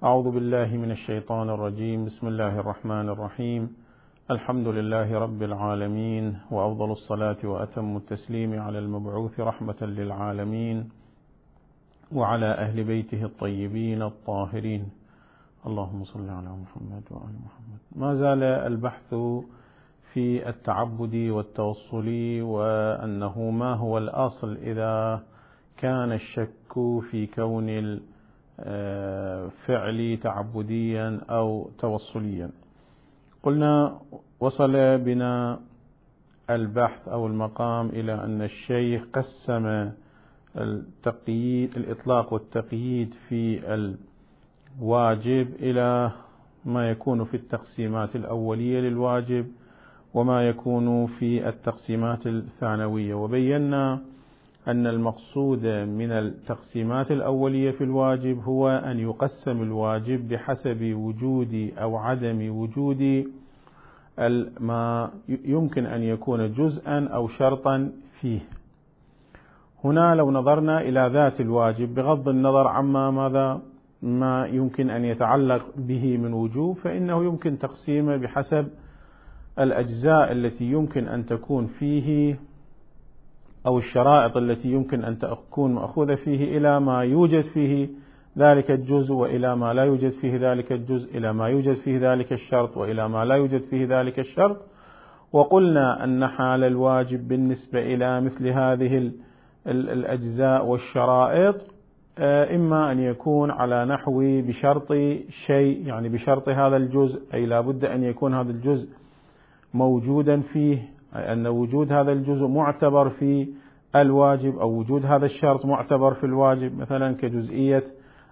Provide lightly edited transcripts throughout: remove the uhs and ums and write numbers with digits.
أعوذ بالله من الشيطان الرجيم. بسم الله الرحمن الرحيم. الحمد لله رب العالمين، وأفضل الصلاة وأتم التسليم على المبعوث رحمة للعالمين وعلى أهل بيته الطيبين الطاهرين. اللهم صل على محمد وآل محمد. ما زال البحث في التعبد والتوصل، وأنه ما هو الأصل إذا كان الشك في كون الفعل تعبديا أو توصليا. قلنا وصل بنا البحث أو المقام إلى أن الشيخ قسم الإطلاق والتقييد في الواجب إلى ما يكون في التقسيمات الأولية للواجب وما يكون في التقسيمات الثانوية، وبينا أن المقصود من التقسيمات الأولية في الواجب هو أن يقسم الواجب بحسب وجود أو عدم وجود ما يمكن أن يكون جزءا أو شرطا فيه. هنا لو نظرنا إلى ذات الواجب بغض النظر عما ما يمكن أن يتعلق به من وجوب، فإنه يمكن تقسيمه بحسب الأجزاء التي يمكن أن تكون فيه أو الشرائط التي يمكن أن تكون مأخوذة فيه إلى ما يوجد فيه ذلك الجزء، وإلى ما لا يوجد فيه ذلك الجزء، إلى ما يوجد فيه ذلك الشرط، وإلى ما لا يوجد فيه ذلك الشرط. وقلنا أن حال الواجب بالنسبة إلى مثل هذه الأجزاء والشرائط إما أن يكون على نحو بشرط شيء، يعني بشرط هذا الجزء، أي لا بد أن يكون هذا الجزء موجودا فيه، أي أن وجود هذا الجزء معتبر في الواجب، أو وجود هذا الشرط معتبر في الواجب، مثلا كجزئية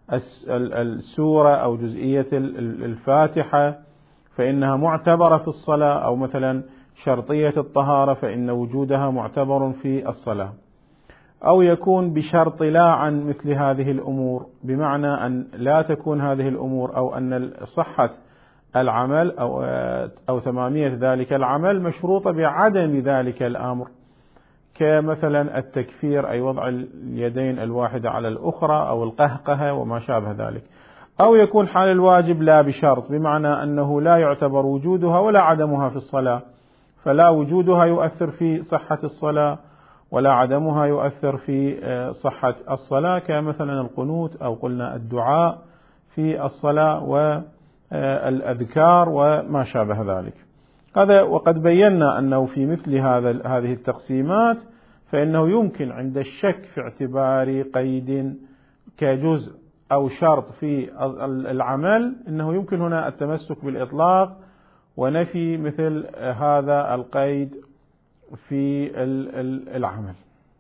السورة أو جزئية الفاتحة فإنها معتبرة في الصلاة، أو مثلا شرطية الطهارة فإن وجودها معتبر في الصلاة. أو يكون بشرط لا عن مثل هذه الأمور، بمعنى أن لا تكون هذه الأمور أو أن صحة العمل أو تمامية ذلك العمل مشروطة بعدم ذلك الأمر، كمثلا التكفير أي وضع اليدين الواحدة على الأخرى أو القهقهة وما شابه ذلك. أو يكون حال الواجب لا بشرط، بمعنى أنه لا يعتبر وجودها ولا عدمها في الصلاة، فلا وجودها يؤثر في صحة الصلاة ولا عدمها يؤثر في صحة الصلاة، كمثلا القنوت أو قلنا الدعاء في الصلاة والأذكار وما شابه ذلك. هذا وقد بينا أنه في مثل هذه التقسيمات فإنه يمكن عند الشك في اعتبار قيد كجزء أو شرط في العمل، إنه يمكن هنا التمسك بالإطلاق ونفي مثل هذا القيد في العمل.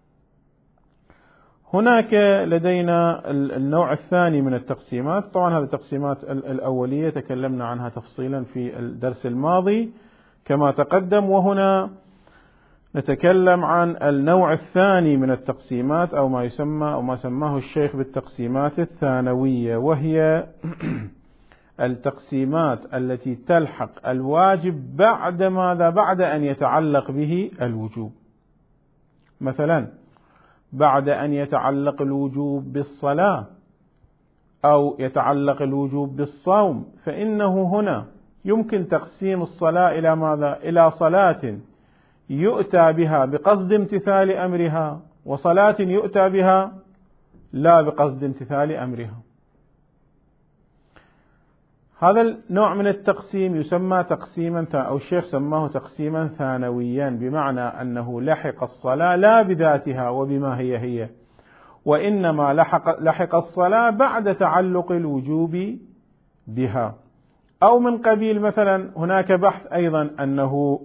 هناك لدينا النوع الثاني من التقسيمات. طبعا هذه التقسيمات الأولية تكلمنا عنها تفصيلا في الدرس الماضي كما تقدم، وهنا نتكلم عن النوع الثاني من التقسيمات أو ما يسمى أو ما سماه الشيخ بالتقسيمات الثانوية، وهي التقسيمات التي تلحق الواجب بعد ماذا؟ بعد أن يتعلق به الوجوب. مثلا بعد أن يتعلق الوجوب بالصلاة أو يتعلق الوجوب بالصوم، فإنه هنا يمكن تقسيم الصلاة إلى ماذا؟ إلى صلاة يؤتى بها بقصد امتثال أمرها، وصلاة يؤتى بها لا بقصد امتثال أمرها. هذا النوع من التقسيم يسمى تقسيما، أو الشيخ سماه تقسيما ثانويا، بمعنى أنه لحق الصلاة لا بذاتها وبما هي، وإنما لحق الصلاة بعد تعلق الوجوب بها. أو من قبيل مثلا هناك بحث أيضا أنه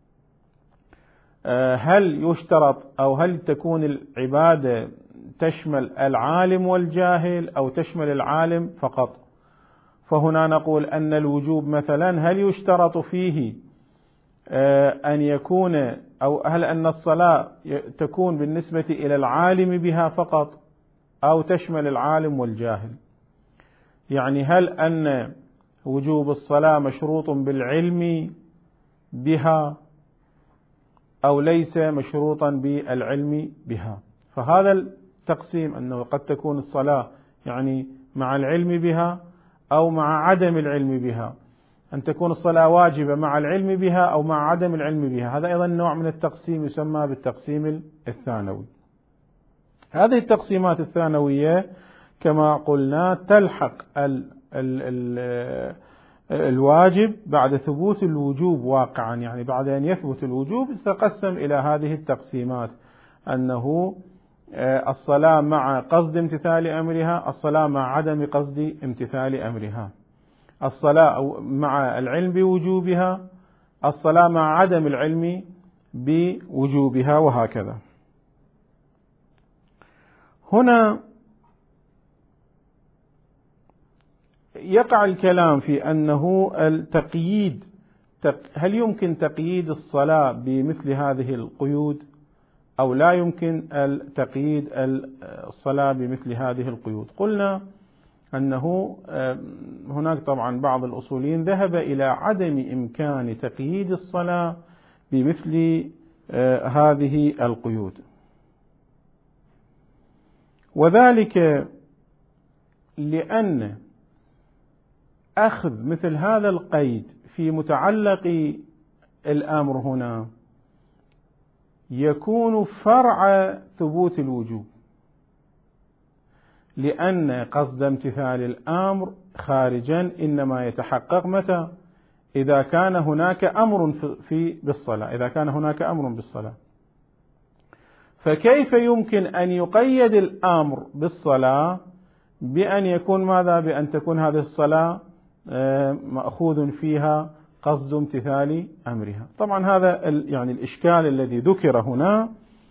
هل يشترط أو هل تكون العبادة تشمل العالم والجاهل أو تشمل العالم فقط. فهنا نقول أن الوجوب مثلا هل يشترط فيه أن يكون أو هل أن الصلاة تكون بالنسبة إلى العالم بها فقط أو تشمل العالم والجاهل؟ يعني هل أن وجوب الصلاة مشروط بالعلم بها أو ليس مشروطا بالعلم بها؟ فهذا التقسيم أنه قد تكون الصلاة يعني مع العلم بها أو مع عدم العلم بها، أن تكون الصلاة واجبة مع العلم بها أو مع عدم العلم بها. هذا أيضا نوع من التقسيم يسمى بالتقسيم الثانوي. هذه التقسيمات الثانوية كما قلنا تلحق الواجب بعد ثبوت الوجوب واقعا، يعني بعد أن يثبت الوجوب تقسم إلى هذه التقسيمات، أنه الصلاة مع قصد امتثال أمرها، الصلاة مع عدم قصد امتثال أمرها، الصلاة مع العلم بوجوبها، الصلاة مع عدم العلم بوجوبها، وهكذا. هنا يقع الكلام في أنه التقييد، هل يمكن تقييد الصلاة بمثل هذه القيود أو لا يمكن تقييد الصلاة بمثل هذه القيود؟ قلنا أنه هناك طبعا بعض الأصوليين ذهب إلى عدم إمكان تقييد الصلاة بمثل هذه القيود، وذلك لأن أخذ مثل هذا القيد في متعلق الأمر هنا يكون فرع ثبوت الوجوب، لأن قصد امتثال الأمر خارجا إنما يتحقق متى؟ إذا كان هناك أمر بالصلاة، إذا كان هناك أمر بالصلاة. فكيف يمكن أن يقيد الأمر بالصلاة بأن يكون ماذا؟ بأن تكون هذه الصلاة مأخوذ فيها قصد امتثال أمرها. طبعا هذا يعني الإشكال الذي ذكر هنا،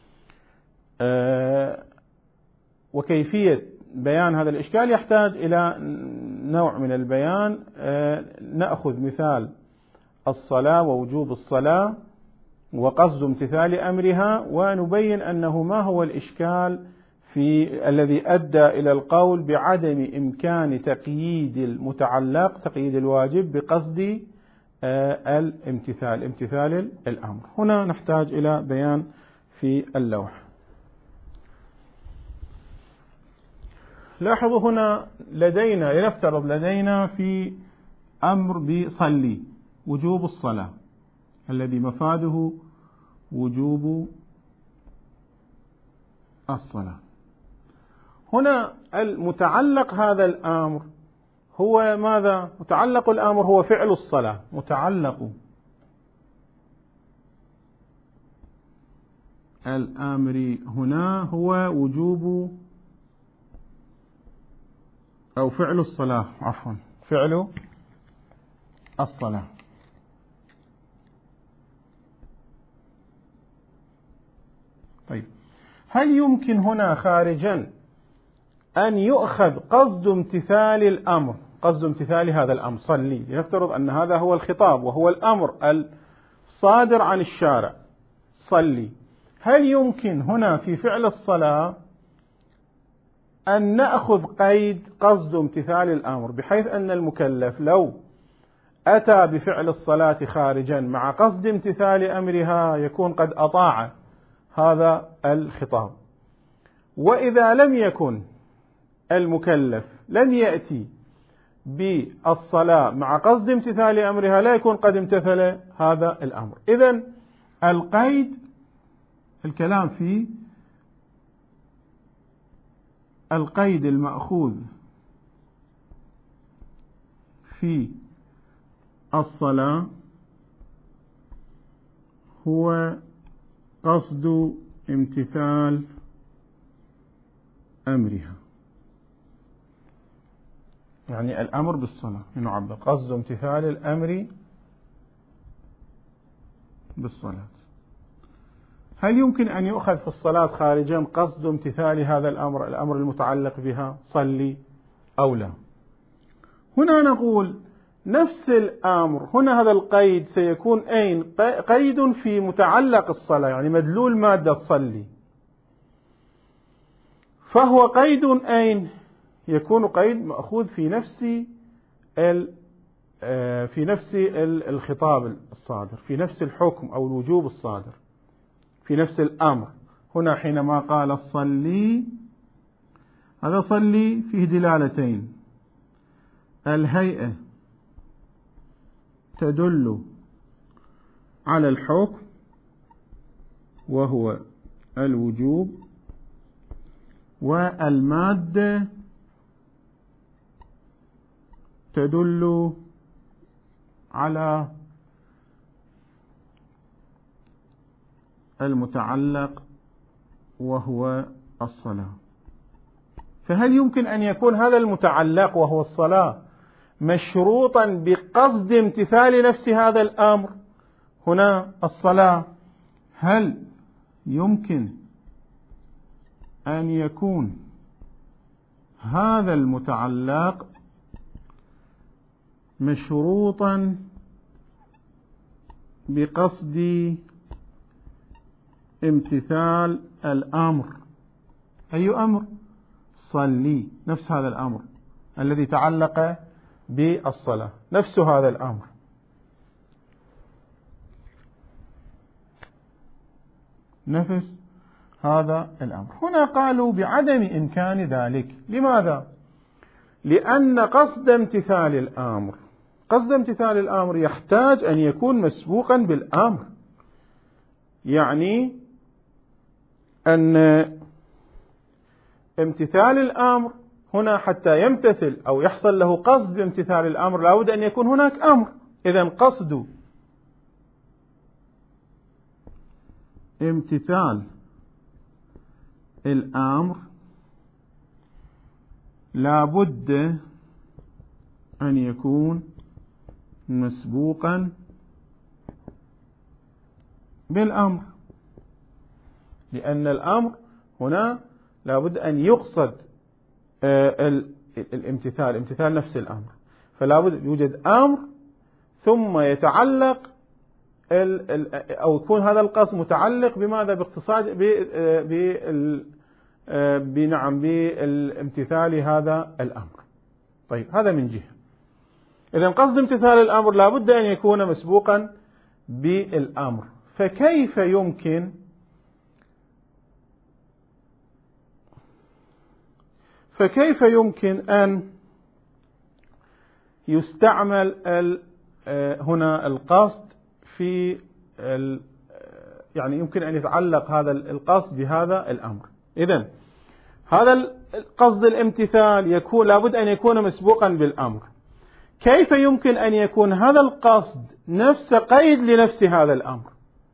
وكيفية بيان هذا الإشكال يحتاج إلى نوع من البيان. نأخذ مثال الصلاة ووجوب الصلاة وقصد امتثال أمرها، ونبين أنه ما هو الإشكال في الذي أدى إلى القول بعدم إمكان تقييد المتعلق، تقييد الواجب بقصد امتثال الأمر. هنا نحتاج إلى بيان في اللوح. لاحظوا هنا لنفترض لدينا في أمر بصلي، وجوب الصلاة الذي مفاده وجوب الصلاة. هنا المتعلق هذا الأمر هو ماذا؟ متعلق الأمر هو فعل الصلاة، متعلق الأمر هنا هو وجوب أو فعل الصلاة، عفوا فعل الصلاة. طيب، هل يمكن هنا خارجا أن يؤخذ قصد امتثال الأمر، قصد امتثال هذا الأمر صلي، لنفترض أن هذا هو الخطاب وهو الأمر الصادر عن الشارع صلي، هل يمكن هنا في فعل الصلاة أن نأخذ قيد قصد امتثال الأمر، بحيث أن المكلف لو أتى بفعل الصلاة خارجا مع قصد امتثال أمرها يكون قد أطاع هذا الخطاب، وإذا لم يكن المكلف لم يأتي بالصلاة مع قصد امتثال أمرها لا يكون قد امتثل هذا الأمر. إذن القيد، الكلام في القيد المأخوذ في الصلاة هو قصد امتثال أمرها، يعني الأمر بالصلاة يعبر قصد امتثال الأمر بالصلاة. هل يمكن أن يؤخذ في الصلاة خارجا قصد امتثال هذا الأمر المتعلق بها صلي أو لا؟ هنا نقول نفس الأمر، هنا هذا القيد سيكون أين؟ قيد في متعلق الصلاة، يعني مدلول مادة صلي، فهو قيد أين؟ يكون قيد مأخوذ في نفس الخطاب الصادر، في نفس الحكم أو الوجوب الصادر، في نفس الأمر. هنا حينما قال الصلي، هذا صلي فيه دلالتين، الهيئة تدل على الحكم وهو الوجوب، والمادة تدل على المتعلق وهو الصلاة. فهل يمكن أن يكون هذا المتعلق وهو الصلاة مشروطا بقصد امتثال نفس هذا الأمر هنا الصلاة؟ هل يمكن أن يكون هذا المتعلق مشروطا بقصد امتثال الأمر؟ أي أمر؟ صلي، نفس هذا الأمر الذي تعلق بالصلاة، نفس هذا الأمر. نفس هذا الأمر. هنا قالوا بعدم إمكان ذلك. لماذا؟ لأن قصد امتثال الأمر يحتاج أن يكون مسبوقا بالأمر، يعني أن امتثال الأمر هنا حتى يمتثل أو يحصل له قصد بامتثال الأمر لابد أن يكون هناك أمر. إذن قصد امتثال الأمر لابد أن يكون مسبوقا بالأمر، لأن الأمر هنا لابد أن يقصد امتثال نفس الأمر، فلا بد يوجد أمر ثم يتعلق أو يكون هذا القصد متعلق بماذا؟ باقتصاد بالامتثال هذا الأمر. طيب، هذا من جهة. إذن قصد امتثال الأمر لا بد أن يكون مسبوقا بالأمر. فكيف يمكن أن يستعمل هنا القصد في يعني يمكن أن يتعلق هذا القصد بهذا الأمر؟ إذن هذا القصد الامتثال لابد أن يكون مسبوقا بالأمر. كيف يمكن أن يكون هذا القصد نفس قيد لنفس هذا الأمر؟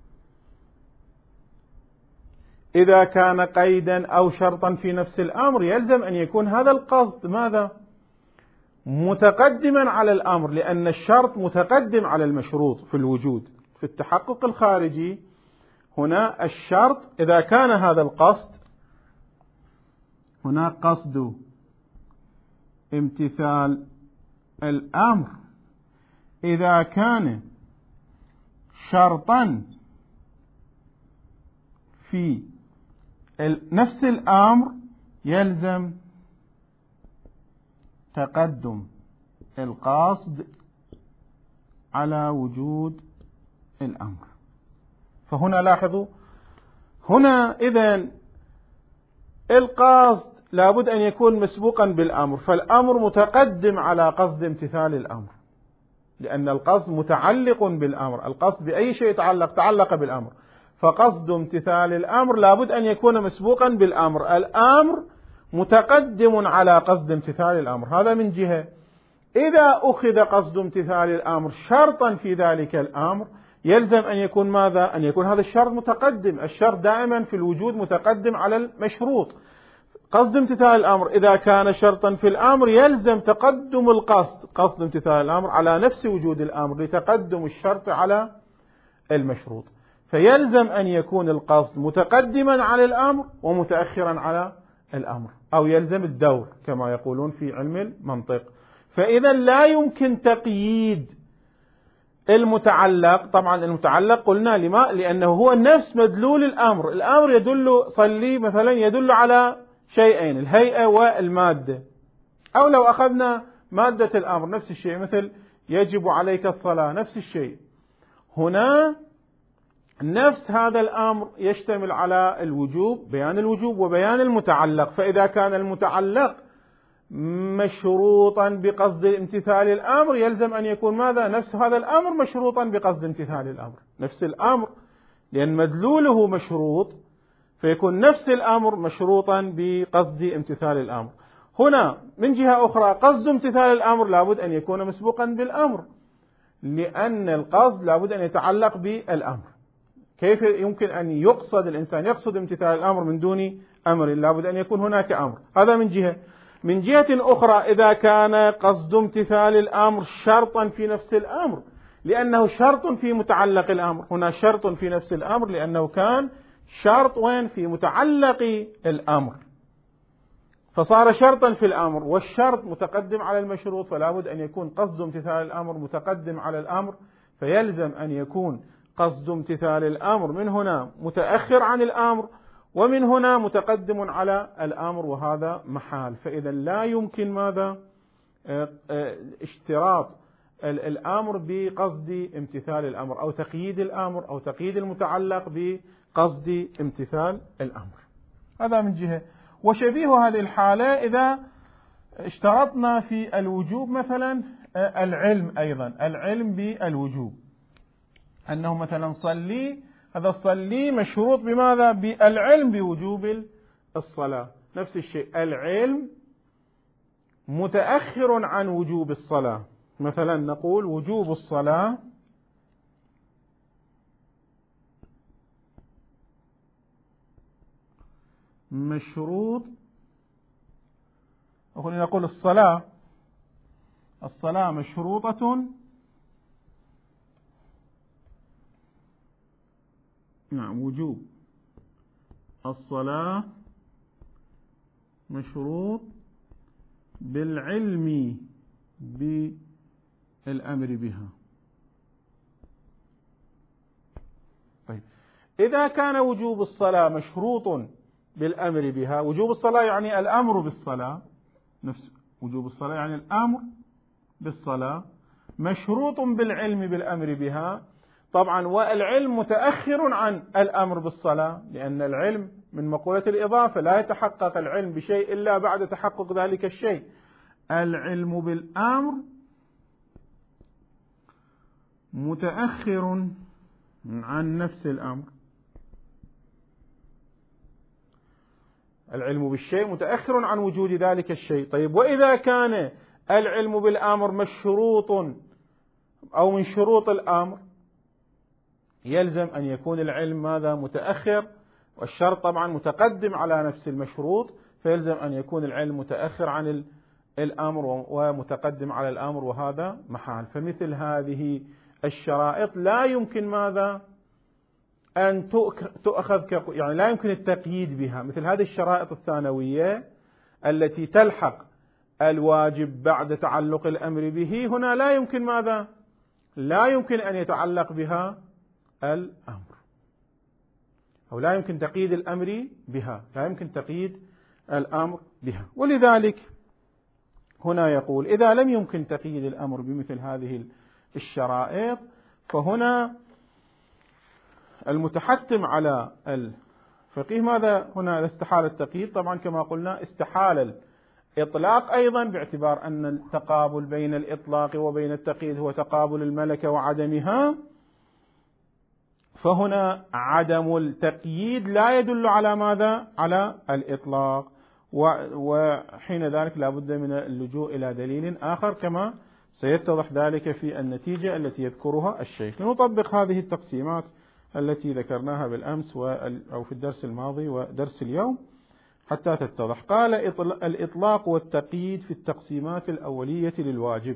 إذا كان قيدا أو شرطا في نفس الأمر يلزم أن يكون هذا القصد ماذا؟ متقدما على الأمر، لأن الشرط متقدم على المشروط في الوجود. في التحقق الخارجي هنا الشرط إذا كان هذا القصد هنا قصد امتثال الأمر، إذا كان شرطا في نفس الأمر يلزم تقدم القصد على وجود الأمر. فهنا لاحظوا، هنا إذن القصد لابد أن يكون مسبوقا بالأمر، فالأمر متقدم على قصد امتثال الأمر، لأن القصد متعلق بالأمر. القصد بأي شيء تعلق بالأمر، فقصد امتثال الأمر لابد أن يكون مسبوقا بالأمر. الأمر متقدم على قصد امتثال الأمر. هذا من جهة. إذا أخذ قصد امتثال الأمر شرطا في ذلك الأمر يلزم أن يكون ماذا؟ أن يكون هذا الشرط متقدم. الشرط دائما في الوجود متقدم على المشروط. قصد امتثال الأمر إذا كان شرطا في الأمر يلزم تقدم قصد امتثال الأمر على نفس وجود الأمر لتقدم الشرط على المشروط. فيلزم أن يكون القصد متقدما على الأمر ومتأخرا على الأمر، أو يلزم الدور كما يقولون في علم المنطق. فإذا لا يمكن تقييد المتعلق. طبعا المتعلق قلنا لأنه هو نفس مدلول الأمر. الأمر يدل، صلي مثلا يدل على شيئين، الهيئة والمادة. أو لو أخذنا مادة الأمر نفس الشيء، مثل يجب عليك الصلاة، نفس الشيء. هنا نفس هذا الأمر يشتمل على الوجوب، بيان الوجوب وبيان المتعلق. فإذا كان المتعلق مشروطا بقصد امتثال الأمر، يلزم أن يكون ماذا؟ نفس هذا الأمر مشروطا بقصد امتثال الأمر، نفس الأمر، لأن مدلوله مشروط، فيكون نفس الأمر مشروطا بقصد امتثال الأمر. هنا من جهة أخرى قصد امتثال الأمر لابد أن يكون مسبوقا بالأمر، لأن القصد لابد أن يتعلق بالأمر. كيف يمكن أن يقصد الإنسان يقصد امتثال الأمر من دون أمر؟ لابد أن يكون هناك أمر. هذا من جهة. من جهة أخرى إذا كان قصد امتثال الأمر شرطا في نفس الأمر، لأنه شرط في متعلق الأمر، هنا شرط في نفس الأمر لأنه كان شرط وين؟ في متعلق الأمر، فصار شرطا في الأمر، والشرط متقدم على المشروط، فلا بد أن يكون قصد امتثال الأمر متقدم على الأمر، فيلزم أن يكون قصد امتثال الأمر من هنا متأخر عن الأمر، ومن هنا متقدم على الأمر، وهذا محال. فإذا لا يمكن ماذا؟ اشتراط الأمر بقصد امتثال الأمر، أو تقييد الأمر، أو تقييد المتعلق بقصد امتثال الأمر. هذا من جهة. وشبيه هذه الحالة إذا اشترطنا في الوجوب مثلا العلم، أيضا العلم بالوجوب، أنه مثلا صلي، هذا الصلي مشروط بماذا؟ بالعلم بوجوب الصلاة. نفس الشيء العلم متأخر عن وجوب الصلاة، مثلا نقول وجوب الصلاة مشروط، نقول الصلاة مشروطة، نعم، وجوب الصلاة مشروط بالعلم بالأمر بها. طيب، إذا كان وجوب الصلاة مشروط بالأمر بها، وجوب الصلاة يعني الأمر بالصلاة، نفس وجوب الصلاة يعني الأمر بالصلاة، مشروط بالعلم بالأمر بها، طبعا والعلم متأخر عن الأمر بالصلاة، لأن العلم من مقولة الإضافة، لا يتحقق العلم بشيء إلا بعد تحقق ذلك الشيء. العلم بالأمر متأخر عن نفس الأمر، العلم بالشيء متأخر عن وجود ذلك الشيء. طيب، وإذا كان العلم بالأمر مشروط أو من شروط الأمر، يلزم أن يكون العلم ماذا؟ متأخر، والشرط طبعا متقدم على نفس المشروط، فيلزم أن يكون العلم متأخر عن الأمر ومتقدم على الأمر، وهذا محال. فمثل هذه الشرائط لا يمكن ماذا؟ أن تؤخذ يعني لا يمكن التقييد بها. مثل هذه الشرائط الثانوية التي تلحق الواجب بعد تعلق الأمر به، هنا لا يمكن ماذا؟ لا يمكن أن يتعلق بها الأمر، أو لا يمكن تقييد الأمر بها، لا يمكن تقييد الأمر بها. ولذلك هنا يقول إذا لم يمكن تقييد الأمر بمثل هذه الشرائط، فهنا المتحتم على الفقيه ماذا؟ هنا استحال التقييد، طبعا كما قلنا استحال الإطلاق أيضا، باعتبار أن التقابل بين الإطلاق وبين التقييد هو تقابل الملكة وعدمها، فهنا عدم التقييد لا يدل على ماذا؟ على الإطلاق، وحين ذلك لا بد من اللجوء إلى دليل آخر، كما سيتضح ذلك في النتيجة التي يذكرها الشيخ. لنطبق هذه التقسيمات التي ذكرناها بالأمس أو في الدرس الماضي ودرس اليوم حتى تتضح. قال الإطلاق والتقييد في التقسيمات الأولية للواجب: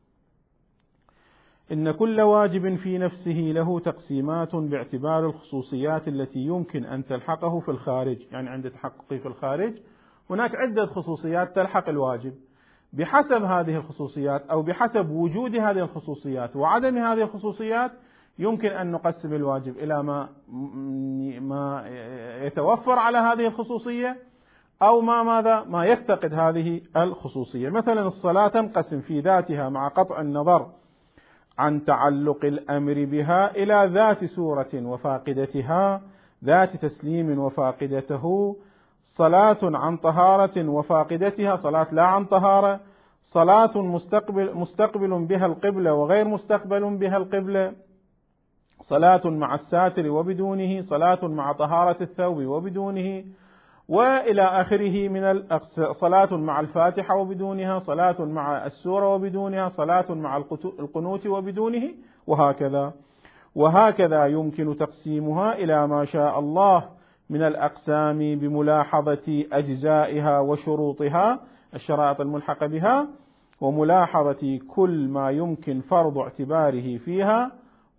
إن كل واجب في نفسه له تقسيمات باعتبار الخصوصيات التي يمكن أن تلحقه في الخارج. يعني عند تحققه في الخارج هناك عدة خصوصيات تلحق الواجب، بحسب هذه الخصوصيات أو بحسب وجود هذه الخصوصيات وعدم هذه الخصوصيات يمكن أن نقسم الواجب إلى ما يتوفر على هذه الخصوصية، أو ما يفتقد هذه الخصوصية. مثلا الصلاة تنقسم في ذاتها مع قطع النظر عن تعلق الأمر بها إلى ذات سورة وفاقدتها، ذات تسليم وفاقدته، صلاة عن طهارة وفاقدتها، صلاة لا عن طهارة، صلاة مستقبل بها القبلة وغير مستقبل بها القبلة، صلاة مع الساتر وبدونه، صلاة مع طهارة الثوب وبدونه، وإلى آخره من صلاة مع الفاتحة وبدونها، صلاة مع السورة وبدونها، صلاة مع القنوت وبدونه، وهكذا يمكن تقسيمها إلى ما شاء الله من الأقسام بملاحظة أجزائها وشروطها الشرائط الملحقة بها، وملاحظة كل ما يمكن فرض اعتباره فيها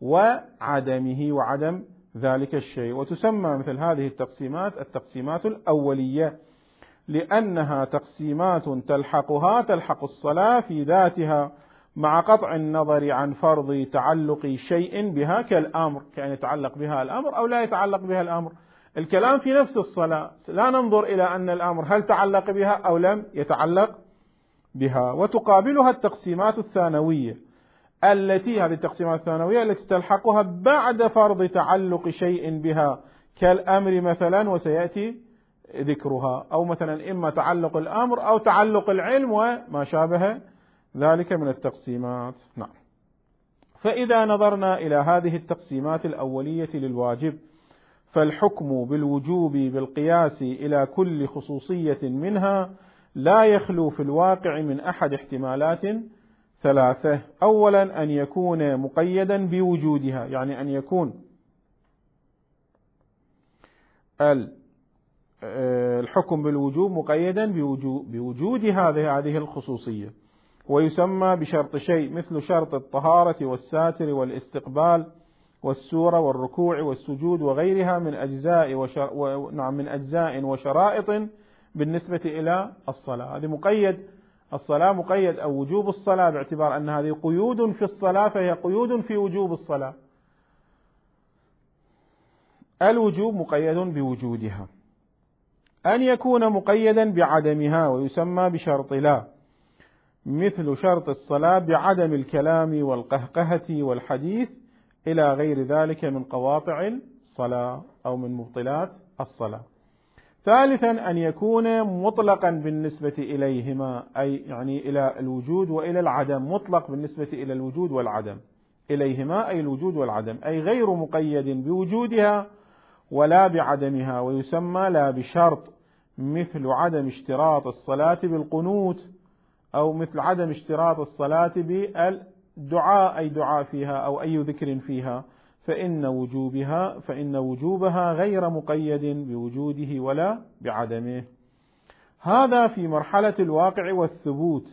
وعدم ذلك الشيء. وتسمى مثل هذه التقسيمات التقسيمات الأولية، لأنها تقسيمات تلحق الصلاة في ذاتها مع قطع النظر عن فرض تعلق شيء بها كالأمر، كأن يتعلق بها الأمر أو لا يتعلق بها الأمر. الكلام في نفس الصلاة، لا ننظر إلى أن الأمر هل تعلق بها أو لم يتعلق بها. وتقابلها التقسيمات الثانوية هذه التقسيمات الثانوية التي تلحقها بعد فرض تعلق شيء بها كالأمر مثلا، وسيأتي ذكرها، أو مثلا إما تعلق الأمر أو تعلق العلم وما شابه ذلك من التقسيمات. نعم. فإذا نظرنا إلى هذه التقسيمات الأولية للواجب، فالحكم بالوجوب بالقياس إلى كل خصوصية منها لا يخلو في الواقع من أحد احتمالات ثلاثة. أولا أن يكون مقيدا بوجودها، يعني أن يكون الحكم بالوجوب مقيدا بوجود هذه الخصوصية، ويسمى بشرط شيء، مثل شرط الطهارة والساتر والاستقبال والسورة والركوع والسجود وغيرها من أجزاء وشرائط بالنسبة إلى الصلاة. هذه مقيد، الصلاة مقيد أو وجوب الصلاة باعتبار أن هذه قيود في الصلاة فهي قيود في وجوب الصلاة. الوجوب مقيد بوجودها. أن يكون مقيدا بعدمها، ويسمى بشرط لا، مثل شرط الصلاة بعدم الكلام والقهقهة والحديث إلى غير ذلك من قواطع الصلاة أو من مبطلات الصلاة. ثالثا أن يكون مطلقا بالنسبة إليهما، أي يعني إلى الوجود وإلى العدم، مطلق بالنسبة إلى الوجود والعدم، إليهما أي الوجود والعدم، أي غير مقيد بوجودها ولا بعدمها، ويسمى لا بشرط، مثل عدم اشتراط الصلاة بالقنوت، أو مثل عدم اشتراط الصلاة بالدعاء أي دعاء فيها أو أي ذكر فيها، فإن وجوبها غير مقيد بوجوده ولا بعدمه. هذا في مرحلة الواقع والثبوت،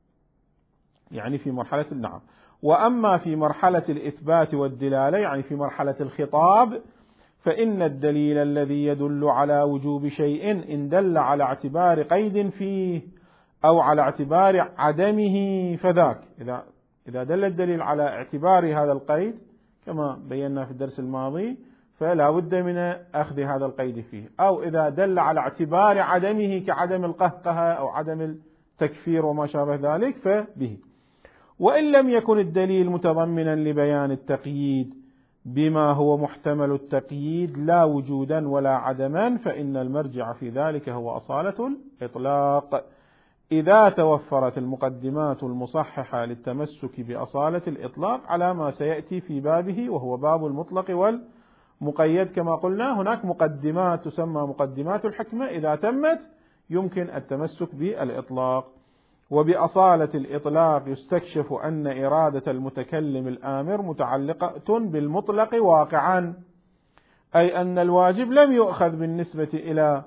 يعني في مرحلة النعم. وأما في مرحلة الإثبات والدلالة، يعني في مرحلة الخطاب، فإن الدليل الذي يدل على وجوب شيء إن دل على اعتبار قيد فيه أو على اعتبار عدمه فذاك. إذا دل الدليل على اعتبار هذا القيد كما بينا في الدرس الماضي فلا بد من أخذ هذا القيد فيه، أو إذا دل على اعتبار عدمه كعدم القهقهة أو عدم التكفير وما شابه ذلك فبه. وإن لم يكن الدليل متضمنا لبيان التقييد بما هو محتمل التقييد لا وجودا ولا عدما، فإن المرجع في ذلك هو أصالة الإطلاق، إذا توفرت المقدمات المصححة للتمسك بأصالة الإطلاق على ما سيأتي في بابه، وهو باب المطلق والمقيد. كما قلنا هناك مقدمات تسمى مقدمات الحكمة، إذا تمت يمكن التمسك بالإطلاق. وبأصالة الإطلاق يستكشف أن إرادة المتكلم الآمر متعلقة بالمطلق واقعا، أي أن الواجب لم يؤخذ بالنسبة إلى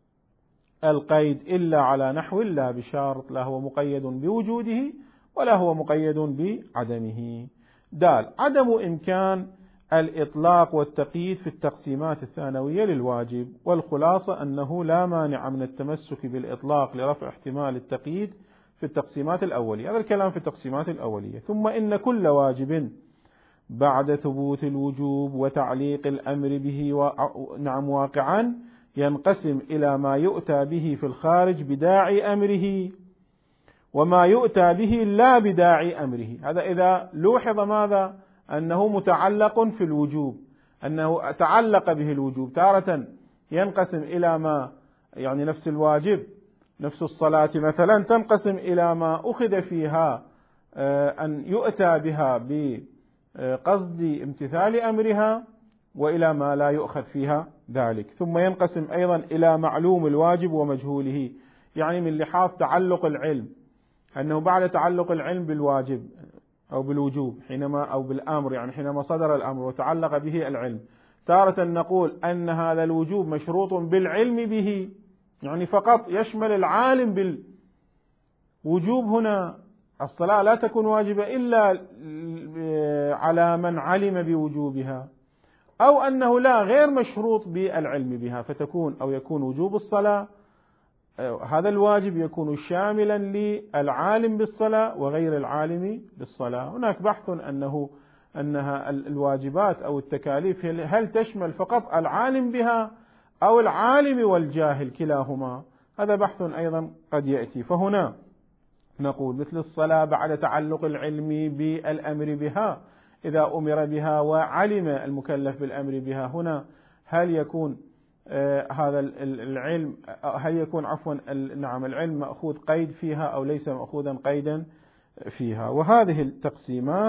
القيد إلا على نحو لا بشرط، لا هو مقيد بوجوده ولا هو مقيد بعدمه. عدم إمكان الإطلاق والتقييد في التقسيمات الثانوية للواجب، والخلاصة أنه لا مانع من التمسك بالإطلاق لرفع احتمال التقييد في التقسيمات الأولية. هذا الكلام في التقسيمات الأولية. ثم إن كل واجب بعد ثبوت الوجوب وتعليق الأمر به واقعا ينقسم إلى ما يؤتى به في الخارج بداعي أمره، وما يؤتى به لا بداعي أمره. هذا إذا لوحظ ماذا؟ أنه متعلق في الوجوب، أنه تعلق به الوجوب. تارة ينقسم إلى ما يعني نفس الواجب، نفس الصلاة مثلا تنقسم إلى ما أخذ فيها أن يؤتى بها بقصد امتثال أمرها، وإلى ما لا يؤخذ فيها ذلك. ثم ينقسم أيضا إلى معلوم الواجب ومجهوله، يعني من لحاظ تعلق العلم، أنه بعد تعلق العلم بالواجب أو بالوجوب حينما أو بالأمر، يعني حينما صدر الأمر وتعلق به العلم، تارة نقول أن هذا الوجوب مشروط بالعلم به، يعني فقط يشمل العالم بالوجوب. هنا الصلاة لا تكون واجبة إلا على من علم بوجوبها، أو أنه لا غير مشروط بالعلم بها، فتكون أو يكون وجوب الصلاة هذا الواجب يكون شاملا للعالم بالصلاة وغير العالم بالصلاة. هناك بحث أنها الواجبات أو التكاليف هل تشمل فقط العالم بها أو العالم والجاهل كلاهما، هذا بحث أيضا قد يأتي. فهنا نقول مثل الصلاة بعد تعلق العلم بالأمر بها، إذا أمر بها وعلم المكلف بالأمر بها، هنا هل يكون هذا العلم، هل يكون نعم العلم مأخوذ قيد فيها أو ليس مأخوذا قيدا فيها. وهذه التقسيمات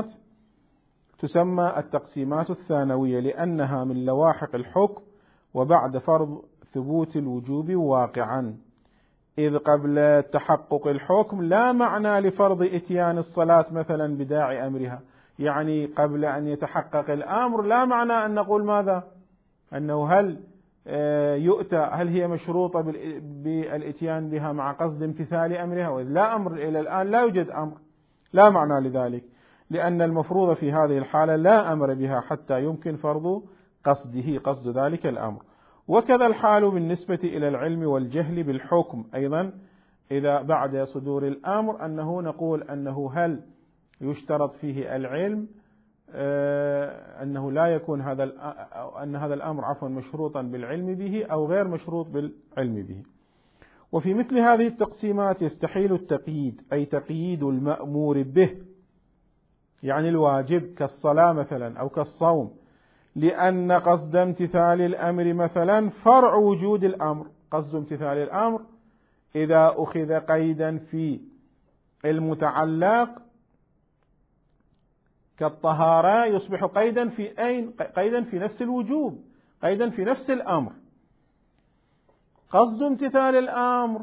تسمى التقسيمات الثانوية، لأنها من لواحق الحكم وبعد فرض ثبوت الوجوب واقعا، إذ قبل تحقق الحكم لا معنى لفرض إتيان الصلاة مثلا بداعي أمرها، يعني قبل أن يتحقق الأمر لا معنى أن نقول ماذا؟ أنه هل يؤتى، هل هي مشروطة بالإتيان بها مع قصد امتثال أمرها، وإذ لا أمر إلى الآن لا يوجد أمر، لا معنى لذلك، لأن المفروض في هذه الحالة لا أمر بها حتى يمكن فرض قصده، قصد ذلك الأمر. وكذا الحال بالنسبة إلى العلم والجهل بالحكم أيضا، إذا بعد صدور الأمر أنه نقول أنه هل يشترط فيه العلم، أنه لا يكون أن هذا الأمر عفوا مشروطا بالعلم به أو غير مشروط بالعلم به. وفي مثل هذه التقسيمات يستحيل التقييد، أي تقييد المأمور به، يعني الواجب كالصلاة مثلا أو كالصوم، لأن قصد امتثال الأمر مثلا فرع وجود الأمر. قصد امتثال الأمر إذا أخذ قيدا في المتعلق كالطهارة يصبح قيدا في أين؟ قيدا في نفس الوجوب، قيدا في نفس الأمر. قصد امتثال الأمر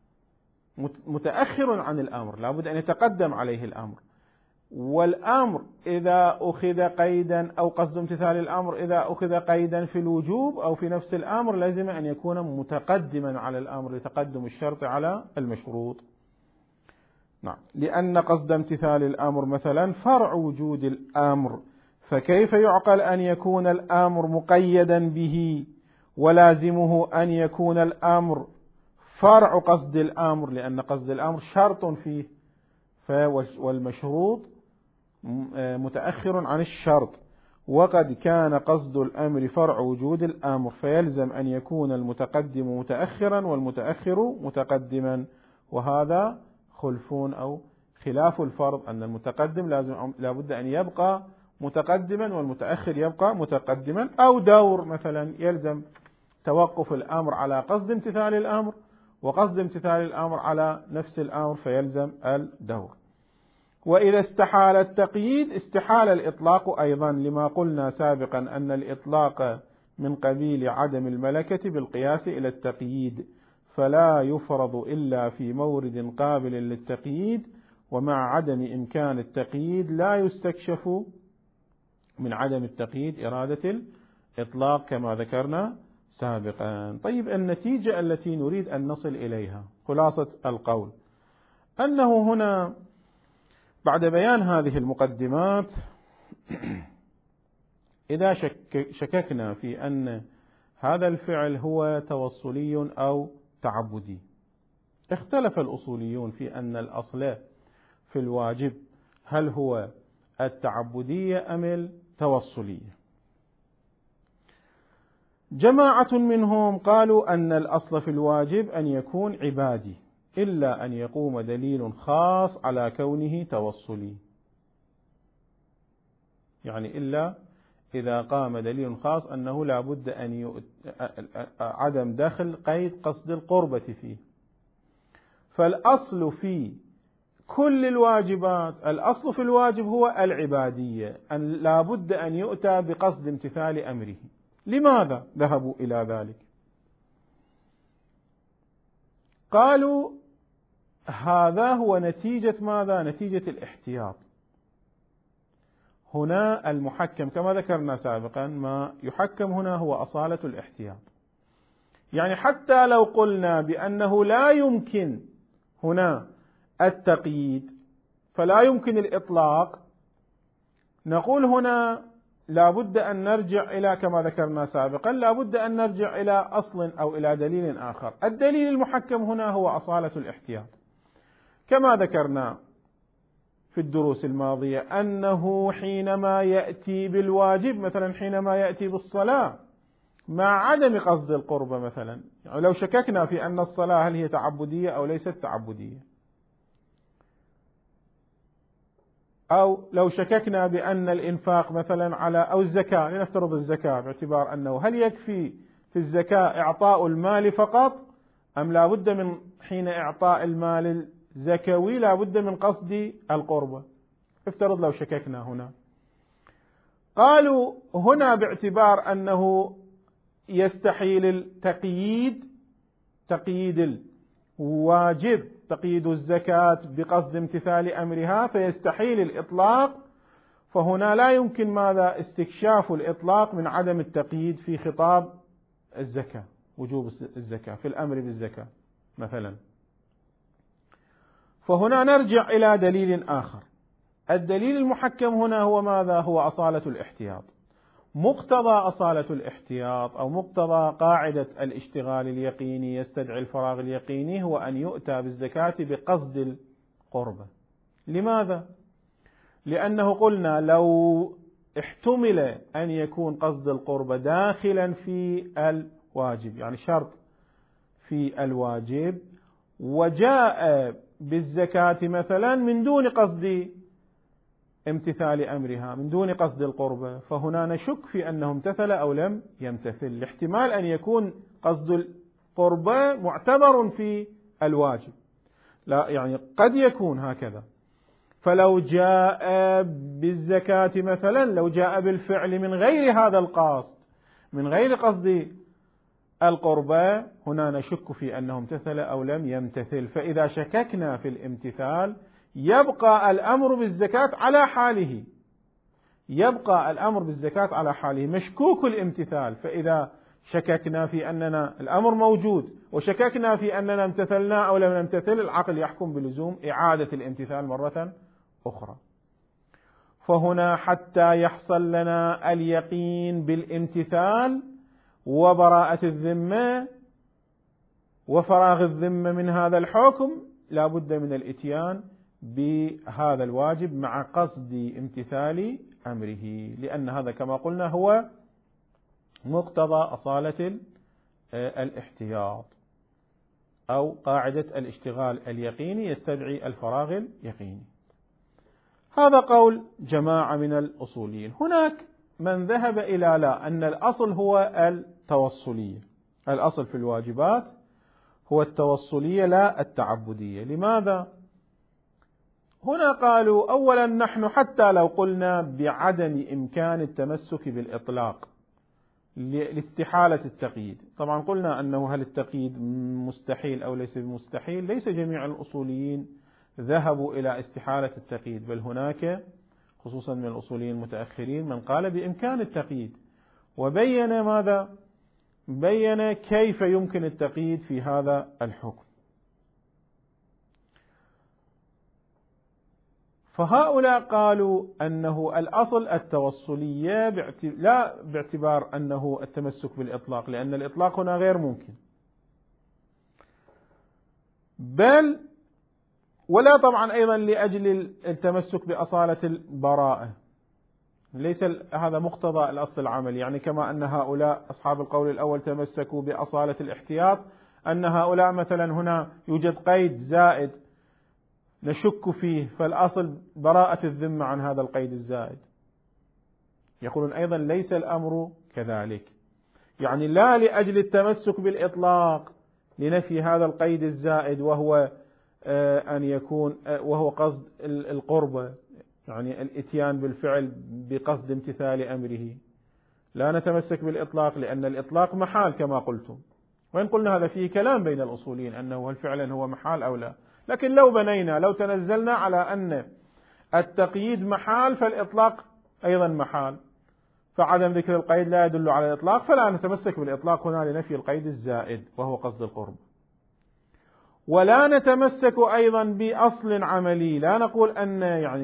متأخر عن الأمر، لا بد أن يتقدم عليه الأمر، والأمر إذا أخذ قيدا أو قصد امتثال الأمر إذا أخذ قيدا في الوجوب أو في نفس الأمر لازم أن يكون متقدما على الأمر لتقدم الشرط على المشروط. نعم، لأن قصد امتثال الأمر مثلا فرع وجود الأمر، فكيف يعقل أن يكون الأمر مقيدا به ولازمه أن يكون الأمر فرع قصد الأمر، لأن قصد الأمر شرط فيه، والمشروط متأخر عن الشرط، وقد كان قصد الأمر فرع وجود الأمر، فيلزم أن يكون المتقدم متأخرا والمتأخر متقدما، وهذا خلفون أو خلاف الفرض، أن المتقدم لا بد أن يبقى متقدما والمتأخر يبقى متقدما، أو دور مثلا يلزم توقف الأمر على قصد امتثال الأمر وقصد امتثال الأمر على نفس الأمر فيلزم الدور. وإذا استحال التقييد استحال الإطلاق أيضا، لما قلنا سابقا أن الإطلاق من قبيل عدم الملكة بالقياس إلى التقييد، فلا يفرض إلا في مورد قابل للتقييد، ومع عدم إمكان التقييد لا يستكشف من عدم التقييد إرادة الإطلاق كما ذكرنا سابقا. طيب، النتيجة التي نريد أن نصل إليها، خلاصة القول أنه هنا بعد بيان هذه المقدمات إذا شككنا في أن هذا الفعل هو توصلي أو تعبدي، اختلف الأصوليون في أن الأصل في الواجب هل هو التعبدية أم التوصلية. جماعة منهم قالوا أن الأصل في الواجب أن يكون عبادي، إلا أن يقوم دليل خاص على كونه توصلي، يعني إلا إذا قام دليل خاص أنه لا بد أن عدم دخل قيد قصد القربة فيه. فالأصل في كل الواجبات، الأصل في الواجب هو العبادية، أن لا بد أن يؤتى بقصد امتثال أمره. لماذا ذهبوا إلى ذلك؟ قالوا هذا هو نتيجة ماذا؟ نتيجة الاحتياط. هنا المحكم كما ذكرنا سابقا، ما يحكم هنا هو أصالة الاحتياط. يعني حتى لو قلنا بأنه لا يمكن هنا التقييد فلا يمكن الإطلاق، نقول هنا لا بد أن نرجع إلى كما ذكرنا سابقا، لا بد أن نرجع إلى أصل أو إلى دليل آخر. الدليل المحكم هنا هو أصالة الاحتياط، كما ذكرنا في الدروس الماضية أنه حينما يأتي بالواجب، مثلا حينما يأتي بالصلاة مع عدم قصد القربة، مثلا يعني لو شككنا في أن الصلاة هل هي تعبدية أو ليست تعبدية، أو لو شككنا بأن الإنفاق مثلا على أو الزكاة، لنفترض الزكاة باعتبار أنه هل يكفي في الزكاة إعطاء المال فقط أم لا بد من حين إعطاء المال الزكوي لا بد من قصد القربة، افترض لو شككنا هنا. قالوا هنا باعتبار أنه يستحيل التقييد، تقييد الواجب، تقييد الزكاة بقصد امتثال أمرها، فيستحيل الإطلاق، فهنا لا يمكن ماذا؟ استكشاف الإطلاق من عدم التقييد في خطاب الزكاة، وجوب الزكاة في الأمر بالزكاة مثلا. فهنا نرجع إلى دليل آخر. الدليل المحكم هنا هو ماذا؟ هو أصالة الاحتياط. مقتضى أصالة الاحتياط أو مقتضى قاعدة الاشتغال اليقيني يستدعي الفراغ اليقيني هو أن يؤتى بالزكاة بقصد القربة. لماذا؟ لأنه قلنا لو احتمل أن يكون قصد القربة داخلا في الواجب، يعني شرط في الواجب، وجاء بالزكاة مثلا من دون قصد امتثال أمرها، من دون قصد القربة، فهنا نشك في أنه امتثل أو لم يمتثل. الاحتمال أن يكون قصد القربة معتبر في الواجب، لا يعني قد يكون هكذا. فلو جاء بالزكاة مثلا، لو جاء بالفعل من غير هذا القصد، من غير قصد القربة، هنا نشك في أنه امتثل أو لم يمتثل. فإذا شككنا في الامتثال يبقى الأمر بالزكاة على حاله، يبقى الأمر بالزكاة على حاله مشكوك الامتثال. فإذا شككنا في أننا الأمر موجود وشككنا في أننا امتثلنا أو لم نمتثل، العقل يحكم بلزوم إعادة الامتثال مرة أخرى. فهنا حتى يحصل لنا اليقين بالامتثال وبراءة الذمة وفراغ الذمة من هذا الحكم، لا بد من الإتيان بهذا الواجب مع قصد امتثال أمره، لأن هذا كما قلنا هو مقتضى أصالة الاحتياط أو قاعدة الاشتغال اليقيني يستدعي الفراغ اليقيني. هذا قول جماعة من الأصوليين. هناك من ذهب إلى لا، أن الأصل هو التوصلية، الأصل في الواجبات هو التوصلية لا التعبدية. لماذا؟ هنا قالوا أولا نحن حتى لو قلنا بعدم إمكان التمسك بالإطلاق لاستحالة التقييد، طبعا قلنا أنه هل التقييد مستحيل أو ليس مستحيل، ليس جميع الأصوليين ذهبوا إلى استحالة التقييد، بل هناك خصوصا من الأصوليين المتأخرين من قال بإمكان التقييد، وبين ماذا؟ بين كيف يمكن التقييد في هذا الحكم. فهؤلاء قالوا أنه الأصل التوصلية لا باعتبار أنه التمسك بالإطلاق، لأن الإطلاق هنا غير ممكن، بل ولا طبعا أيضا لأجل التمسك بأصالة البراءة، ليس هذا مقتضى الأصل العملي. يعني كما أن هؤلاء أصحاب القول الأول تمسكوا بأصالة الاحتياط، أن هؤلاء مثلا هنا يوجد قيد زائد نشك فيه، فالأصل براءة الذمة عن هذا القيد الزائد. يقولون أيضا ليس الأمر كذلك، يعني لا لأجل التمسك بالإطلاق لنفي هذا القيد الزائد وهو أن يكون وهو قصد القربة، يعني الإتيان بالفعل بقصد امتثال أمره، لا نتمسك بالإطلاق لأن الإطلاق محال كما قلتم، وإن قلنا هذا فيه كلام بين الأصوليين أنه هل فعلا هو محال أو لا، لكن لو تنزلنا على أن التقييد محال فالإطلاق أيضا محال، فعدم ذكر القيد لا يدل على الإطلاق، فلا نتمسك بالإطلاق هنا لنفي القيد الزائد وهو قصد القرب. ولا نتمسك أيضا بأصل عملي، لا نقول أن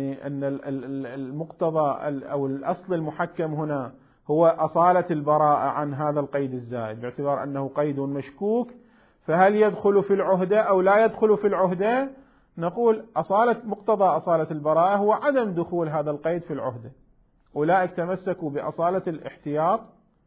المقتضى أو الأصل المحكم هنا هو أصالة البراءة عن هذا القيد الزائد، باعتبار أنه قيد مشكوك، فهل يدخل في العهدة أو لا يدخل في العهدة؟ نقول مقتضى أصالة البراءة هو عدم دخول هذا القيد في العهدة. أولئك تمسكوا بأصالة الاحتياط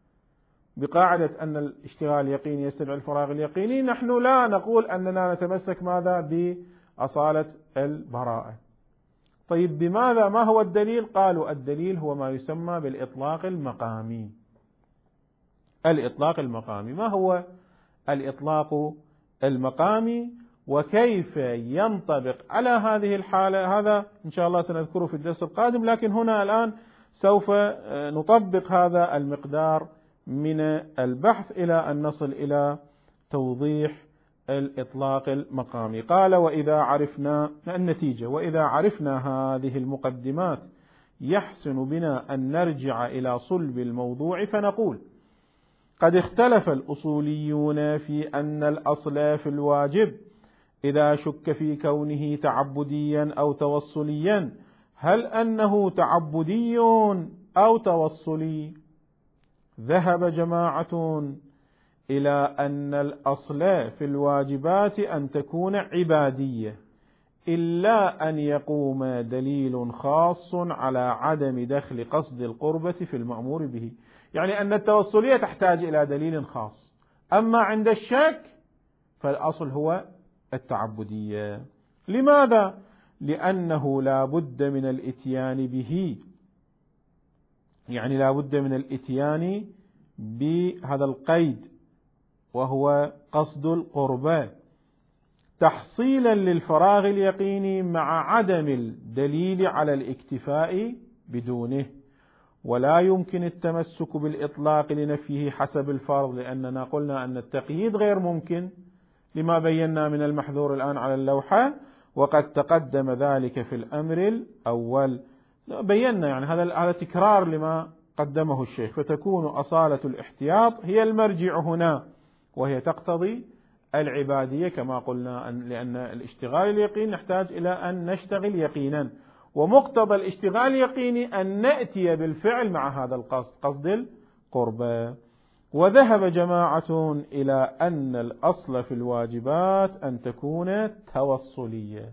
بقاعدة أن الاشتغال اليقيني يستدعي الفراغ اليقيني، نحن لا نقول أننا نتمسك ماذا بأصالة البراءة. طيب بماذا؟ ما هو الدليل؟ قالوا الدليل هو ما يسمى بالإطلاق المقامي. الإطلاق المقامي، ما هو الإطلاق المقامي وكيف ينطبق على هذه الحالة؟ هذا إن شاء الله سنذكره في الدرس القادم، لكن هنا الآن سوف نطبق هذا المقدار من البحث إلى أن نصل إلى توضيح الإطلاق المقامي. قال وإذا عرفنا النتيجة، وإذا عرفنا هذه المقدمات يحسن بنا أن نرجع إلى صلب الموضوع فنقول قد اختلف الأصوليون في أن الأصل في الواجب إذا شك في كونه تعبديا أو توصليا هل أنه تعبدي أو توصلي. ذهب جماعة إلى أن الأصل في الواجبات أن تكون عبادية إلا أن يقوم دليل خاص على عدم دخل قصد القربة في المأمور به، يعني أن التوصلية تحتاج إلى دليل خاص، أما عند الشك فالأصل هو التعبدية. لماذا؟ لأنه لا بد من الإتيان به، يعني لا بد من الإتيان بهذا القيد وهو قصد القربة تحصيلا للفراغ اليقيني مع عدم الدليل على الاكتفاء بدونه، ولا يمكن التمسك بالإطلاق لنفيه حسب الفرض، لأننا قلنا أن التقييد غير ممكن لما بينا من المحذور الآن على اللوحة، وقد تقدم ذلك في الأمر الأول. بينا يعني هذا تكرار لما قدمه الشيخ، فتكون أصالة الاحتياط هي المرجع هنا، وهي تقتضي العبادية كما قلنا، لأن الاشتغال اليقين نحتاج إلى أن نشتغل يقينا، ومقتضى الاشتغال اليقيني أن نأتي بالفعل مع هذا القصد، قصد القربة. وذهب جماعة إلى أن الأصل في الواجبات أن تكون توصلية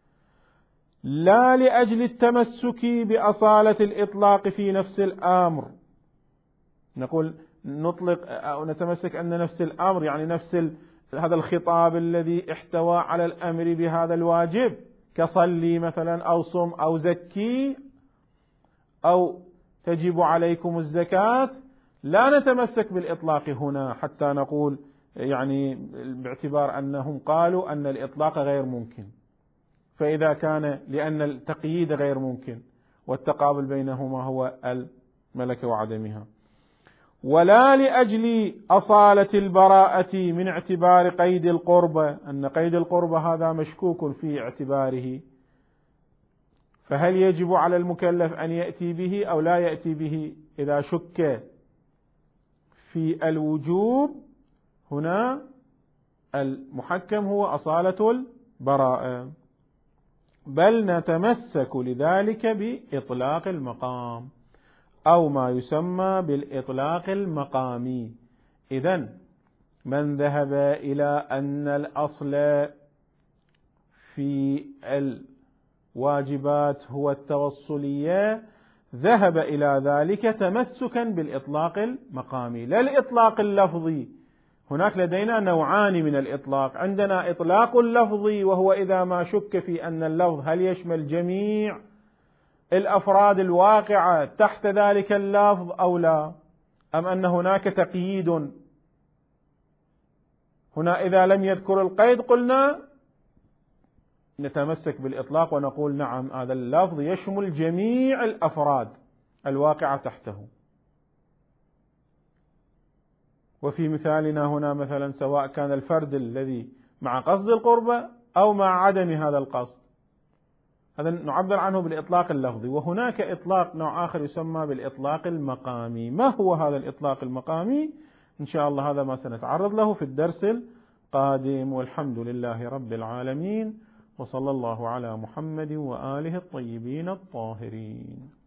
لا لأجل التمسك بأصالة الإطلاق في نفس الأمر. نقول نطلق أو نتمسك أن نفس الأمر يعني نفس هذا الخطاب الذي احتوى على الأمر بهذا الواجب كصلي مثلا أو صم أو زكي أو تجب عليكم الزكاة، لا نتمسك بالإطلاق هنا حتى نقول يعني باعتبار أنهم قالوا أن الإطلاق غير ممكن، فإذا كان لأن التقييد غير ممكن والتقابل بينهما هو الملكة وعدمها. ولا لأجل أصالة البراءة من اعتبار قيد القربة، أن قيد القربة هذا مشكوك في اعتباره، فهل يجب على المكلف أن يأتي به أو لا يأتي به؟ إذا شك في الوجوب هنا المحكم هو أصالة البراءة، بل نتمسك لذلك بإطلاق المقام أو ما يسمى بالإطلاق المقامي. إذن من ذهب إلى أن الأصل في الواجبات هو التوصلية ذهب إلى ذلك تمسكا بالإطلاق المقامي لا الإطلاق اللفظي. هناك لدينا نوعان من الإطلاق، عندنا إطلاق اللفظي وهو إذا ما شك في أن اللفظ هل يشمل جميع الأفراد الواقعة تحت ذلك اللفظ أو لا، أم أن هناك تقييد؟ هنا إذا لم يذكر القيد قلنا نتمسك بالإطلاق ونقول نعم هذا اللفظ يشمل جميع الأفراد الواقعة تحته. وفي مثالنا هنا مثلا سواء كان الفرد الذي مع قصد القربة أو مع عدم هذا القصد، هذا نعبر عنه بالإطلاق اللفظي. وهناك إطلاق نوع آخر يسمى بالإطلاق المقامي. ما هو هذا الإطلاق المقامي؟ إن شاء الله هذا ما سنتعرض له في الدرس القادم، والحمد لله رب العالمين، وصلى الله على محمد وآله الطيبين الطاهرين.